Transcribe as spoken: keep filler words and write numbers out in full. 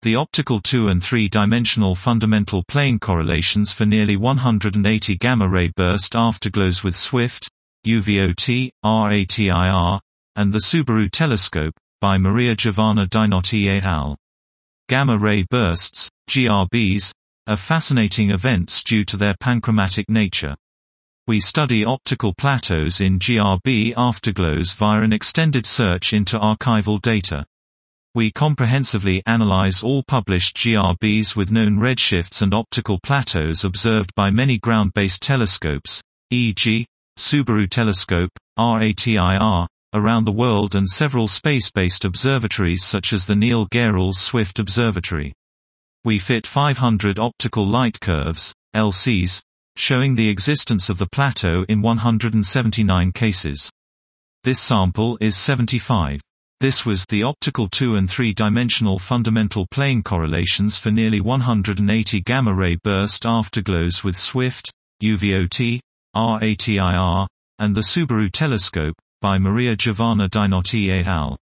The optical two- and three-dimensional fundamental plane correlations for nearly one hundred eighty gamma-ray burst afterglows with SWIFT, U V O T, R A T I R, and the Subaru telescope, by Maria Giovanna Dinotti et al. Gamma-ray bursts, G R Bs, are fascinating events due to their panchromatic nature. We study optical plateaus in G R B afterglows via an extended search into archival data. We comprehensively analyze all published G R Bs with known redshifts and optical plateaus observed by many ground-based telescopes, for example, Subaru telescope, R A T I R, around the world, and several space-based observatories such as the Neil Gehrels Swift Observatory. We fit five hundred optical light curves, L Cs, showing the existence of the plateau in one hundred seventy-nine cases. This sample is seventy-five. This was the optical two- and three-dimensional fundamental plane correlations for nearly one hundred eighty gamma-ray burst afterglows with SWIFT, U V O T, R A T I R, and the Subaru telescope, by Maria Giovanna Dinotti et al.